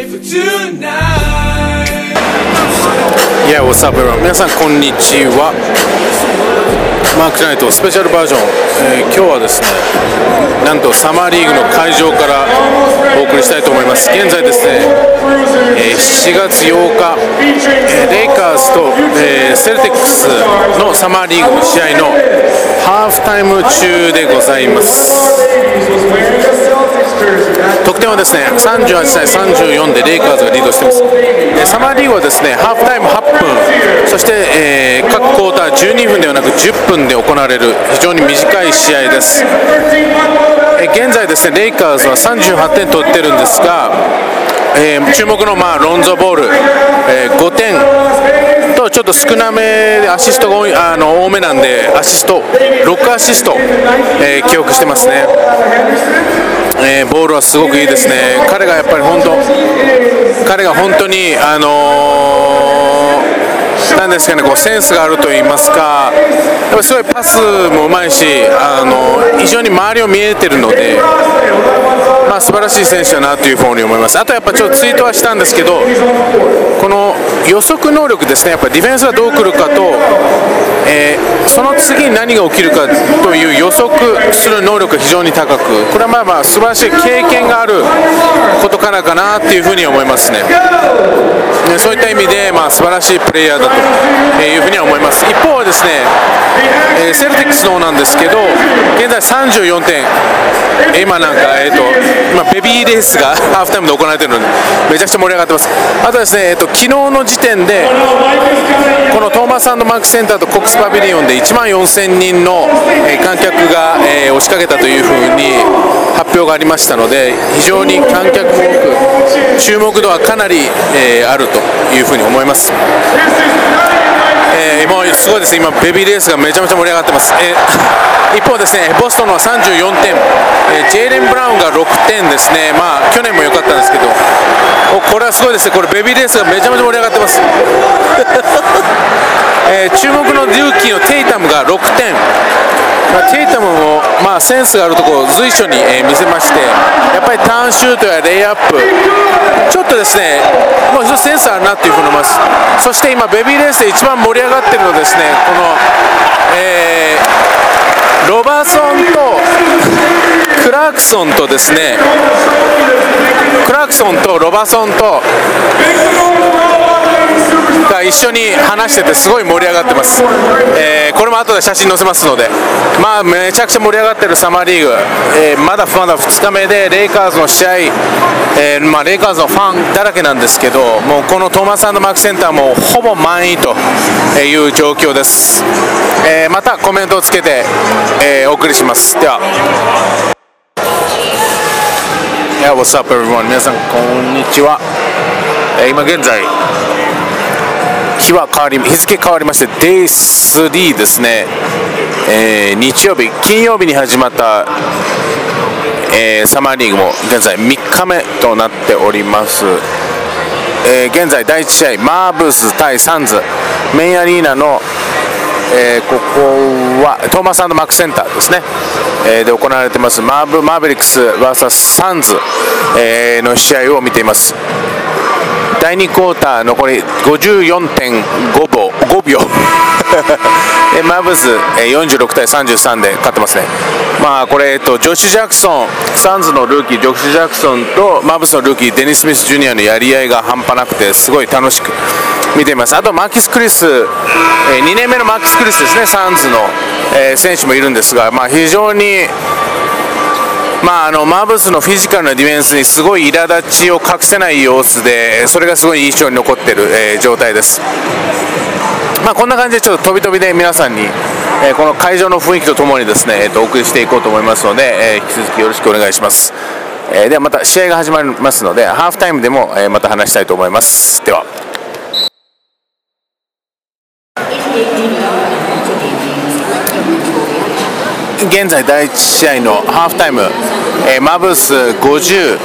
Yeah, what's up everyone? 皆さんこんにちは。マーク・ナイトスペシャルバージョン、今日はですね、なんとサマーリーグの会場からお送りしたいと思います。現在ですね、7月8日、レイカーズと、セルティックスのサマーリーグの試合のハーフタイム中でございます。得点はですね、38対34でレイカーズがリードしています。サマーリーグはですね、ハーフタイム8分、そして、各クォーター12分ではなく10分で行われる非常に短い試合です。現在ですね、レイカーズは38点取ってるんですが、注目の、ロンゾボール、5点とちょっと少なめでアシストが多めなんでアシスト6アシスト、記録してますね。ボールはすごくいいですね。彼が本当になんですかね、こうセンスがあると言いますか、やっぱりすごいパスもうまいし、非常に周りを見えてるので、素晴らしい選手だなというふうに思います。あとやっぱちょっとツイートはしたんですけど、この予測能力ですね。やっぱりディフェンスがどう来るかと、その次に何が起きるかという予測する能力が非常に高く、これは素晴らしい経験があることからかなというふうに思いますね。そういった意味で、素晴らしいプレイヤーだというふうには思います。一方はですね、セルティックスの方なんですけど、現在34点、今ベビーレースがハーフタイムで行われているのでめちゃくちゃ盛り上がってます。あとですね、昨日の時点でこのトーマス&マークセンターとコックスパビリオンで1万4000人の観客が押しかけたというふうに発表がありましたので、非常に観客も多く注目度はかなりあるというふうに思います。もうすごいです。今ベビーレースがめちゃめちゃ盛り上がってます。一方ですね、ボストンは34点、ジェイレン・ブラウンが6点ですね。去年も良かったんですけど、これはすごいですね。これベビーレースがめちゃめちゃ盛り上がってます。注目のルーキーのテイタムが6点。テイタムも、センスがあるところを随所に、見せまして、やっぱりターンシュートやレイアップ、ちょっとですね、もう一つセンスあるなというふうに思います。そして今ベビーレースで一番盛り上がっているのはですね、この、ロバソンとクラークソンとですね、ロバソンとが一緒に話しててすごい盛り上がってます。これも後で写真載せますので、めちゃくちゃ盛り上がってるサマーリーグ、まだ2日目でレイカーズの試合、レイカーズのファンだらけなんですけど、もうこのトーマス&マークセンターもほぼ満員という状況です。またコメントをつけて、お送りします。では。Yeah, what's up everyone? 皆さんこんにちは。今現在日付変わりまして Day3 ですね。金曜日に始まった、サマーリーグも現在3日目となっております。現在第1試合マーブス対サンズ、メインアリーナの、ここはトーマス&マークセンターですね、で行われていますマーベリックス vs サンズ、の試合を見ています。第2クォーター残り 54.5 秒マーブス46対33で勝ってますね。これ、ジョシュ・ジャクソン、サンズのルーキージョシュ・ジャクソンとマーブスのルーキーデニス・スミス・ジュニアのやり合いが半端なくてすごい楽しく見ています。あとマーキス・クリス、2年目のマーキス・クリスですね、サンズの、選手もいるんですが、非常にマーブスのフィジカルなディフェンスにすごい苛立ちを隠せない様子で、それがすごい印象に残っている、状態です。こんな感じでちょっと飛び飛びで皆さんに、この会場の雰囲気とともにですね、お送りしていこうと思いますので、引き続きよろしくお願いします。ではまた試合が始まりますので、ハーフタイムでも、また話したいと思います。では。現在第1試合のハーフタイム、マーブス50、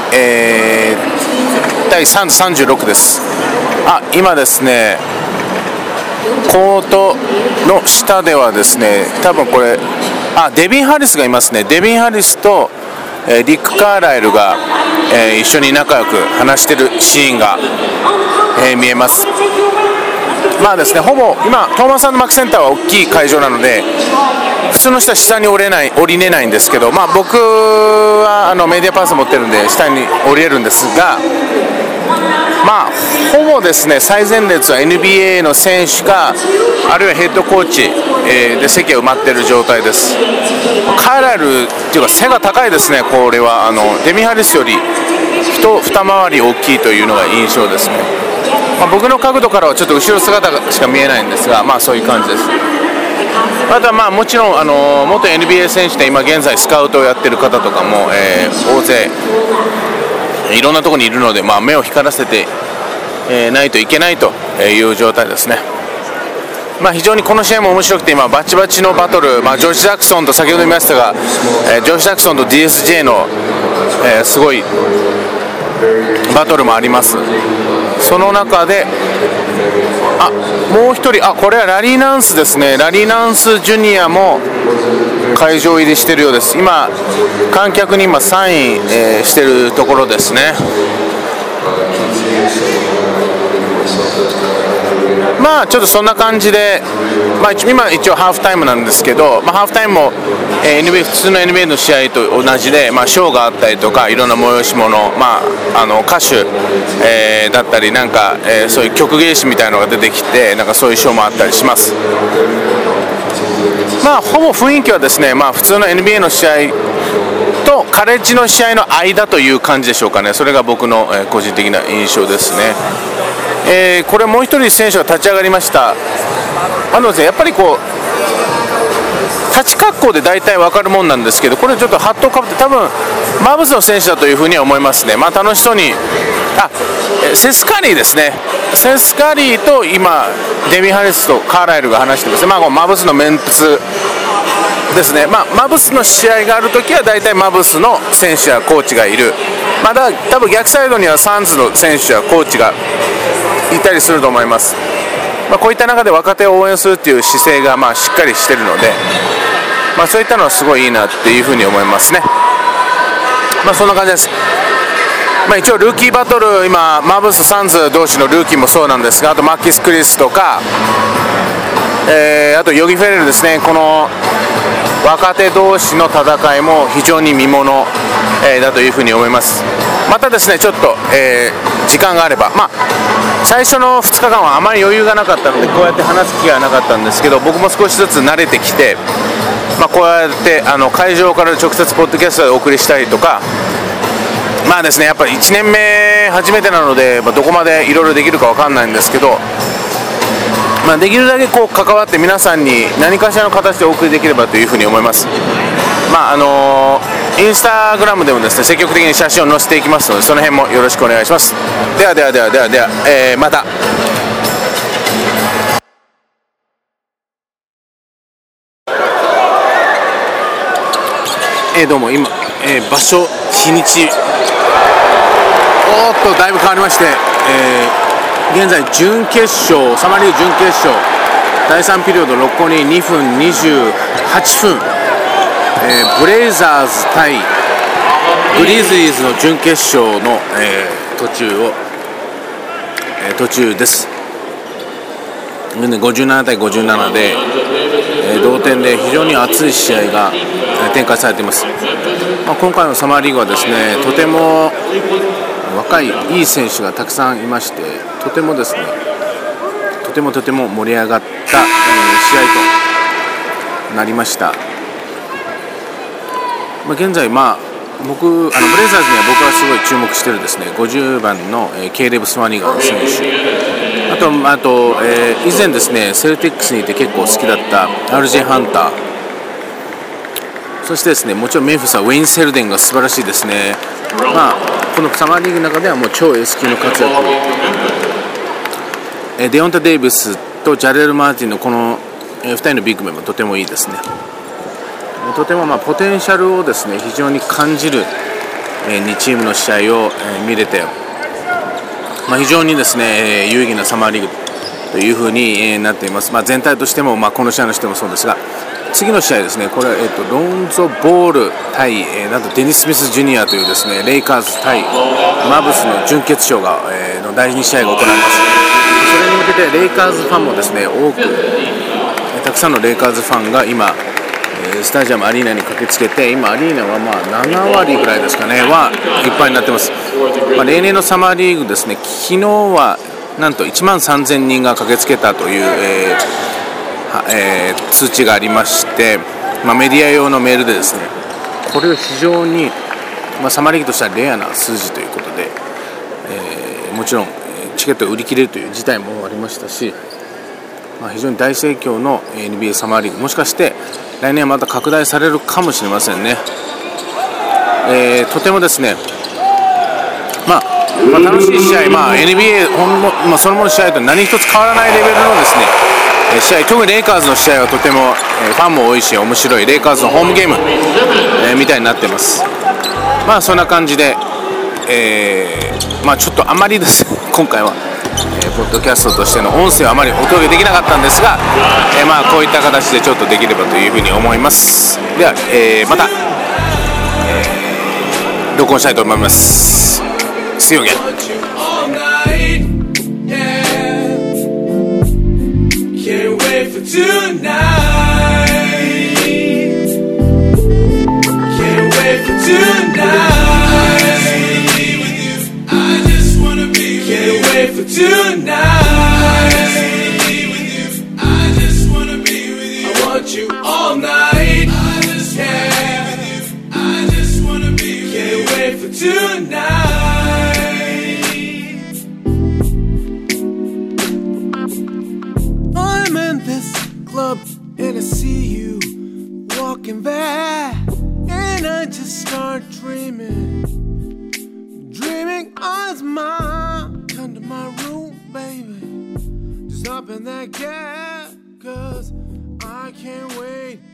対36です。今ですね、コートの下ではですね、多分これデビン・ハリスがいますね。デビン・ハリスとリック・カーライルが一緒に仲良く話してるシーンが、見えます。まあですね、ほぼ今トーマス&マックセンターは大きい会場なので普通の人は下に降りれないんですけど、まあ、僕はメディアパス持ってるんで下に降りれるんですが、まあほぼですね最前列は NBA の選手かあるいはヘッドコーチ、で席が埋まっている状態です。カーライルっていうか背が高いですね。これはデミハリスより二回り大きいというのが印象ですね。まあ、僕の角度からはちょっと後ろ姿しか見えないんですが、まあそういう感じです。あとはまあもちろん元 NBA 選手で今現在スカウトをやっている方とかも、大勢いろんなところにいるので、まあ、目を光らせて、ないといけないという状態ですね。まあ、非常にこの試合も面白くて今バチバチのバトル、まあ、ジョシュ・ジャクソンと先ほど言いましたが、ジョシュ・ジャクソンと DSJ の、すごいバトルもあります。その中でもう一人これはラリー・ナンスですね。ラリー・ナンスジュニアも会場入りしているようです。今観客にサイン、しているところですね。まあちょっとそんな感じで、まあ、今一応ハーフタイムなんですけど、まあ、ハーフタイムも、普通の NBA の試合と同じで、まあ、ショーがあったりとかいろんな催し物、まあ、歌手、だったりなんか、そういう曲芸師みたいなのが出てきてなんかそういうショーもあったりします。まあほぼ雰囲気はですね、まあ、普通の NBA の試合とカレッジの試合の間という感じでしょうかね。それが僕の、個人的な印象ですね。これもう一人選手が立ち上がりました。ですね、やっぱりこう立ち格好で大体分かるもんなんですけど、これちょっとハットをかぶって多分マーブスの選手だというふうには思いますね。まあ楽しそうにセスカリーですね。セスカリーと今デミハリスとカーライルが話してますね。まあマーブスのメンツですね。まあマブスの試合があるときは大体マブスの選手やコーチがいる。まだ多分逆サイドにはサンズの選手やコーチがいたりすると思います。まあ、こういった中で若手を応援するっていう姿勢がまあしっかりしているので、まあ、そういったのはすごいいいなっていうふうに思いますね。まあそんな感じです。まあ、一応ルーキーバトル今マブスサンズ同士のルーキーもそうなんですが、あとマッキス・クリスとか、あとヨギ・フェレルですね。この若手同士の戦いも非常に見もの、だというふうに思います。またですねちょっと、時間があれば、まあ、最初の2日間はあまり余裕がなかったのでこうやって話す機会はなかったんですけど、僕も少しずつ慣れてきて、まあ、こうやって会場から直接ポッドキャストでお送りしたりとか、まあですねやっぱり1年目初めてなので、まあ、どこまでいろいろできるか分かんないんですけど、まあ、できるだけこう関わって皆さんに何かしらの形でお送りできればというふうに思います。まあインスタグラムでもですね積極的に写真を載せていきますので、その辺もよろしくお願いします。ではまた。どうも今、場所日にちだいぶ変わりまして、現在準決勝サマーリーグ準決勝第3ピリオド残り2分28分、ブレイザーズ対グリズリーズの準決勝の、途中です。57対57で、同点で非常に熱い試合が展開されています。まあ、今回のサマーリーグはですねとても若いいい選手がたくさんいまして、とてもですねとても盛り上がった、試合となりました。まあ、現在、僕ブレイザーズには僕がすごい注目しているですね50番の、ケイレブ・スワニガン選手、あと、以前ですねセルティックスにいて結構好きだった RJ ハンター、そしてですねもちろんメンフィスはウェイン・セルデンが素晴らしいですね。まあ、このサマーリーグの中ではもう超 S 級の活躍、デオンタ・デイビスとジャレル・マーティンのこの、2人のビッグメンもとてもいいですね。とてもポテンシャルをですね非常に感じる、2チームの試合を、見れて、非常にですね、有意義なサマーリーグというふうに、なっています。全体としても、この試合のしてもそうですが、 次の試合ですね、これは、ロンゾ・ボール対、なんとデニス・スミス・ジュニアというですね、レイカーズ対マブスの準決勝が、の第2試合が行われます。それに向けてレイカーズファンもですね、多く、たくさんのレイカーズファンが今、スタジアムアリーナに駆けつけて、今アリーナはまあ7割ぐらいですかねはいっぱいになってます。例年のサマーリーグですね、昨日はなんと1万3000人が駆けつけたという、通知がありまして、メディア用のメールでですね、これは非常に、サマーリーグとしてはレアな数字ということで、もちろんチケットが売り切れるという事態もありましたし、非常に大盛況の NBA サマーリーグ、もしかして来年はまた拡大されるかもしれませんね。とてもですね、楽しい試合、NBA そのもの試合と何一つ変わらないレベルのですね試合、特にレイカーズの試合はとても、ファンも多いし面白いレイカーズのホームゲーム、みたいになってます。そんな感じで、ちょっとあまりですね今回は、ポッドキャストとしての音声はあまりお届けできなかったんですが、こういった形でちょっとできればというふうに思います。では、また、録音したいと思います。See you again. I'm in this club and I see you walking back, and I just start dreaming I smile. Come to my room, baby, just hop in that cab, 'cause I can't wait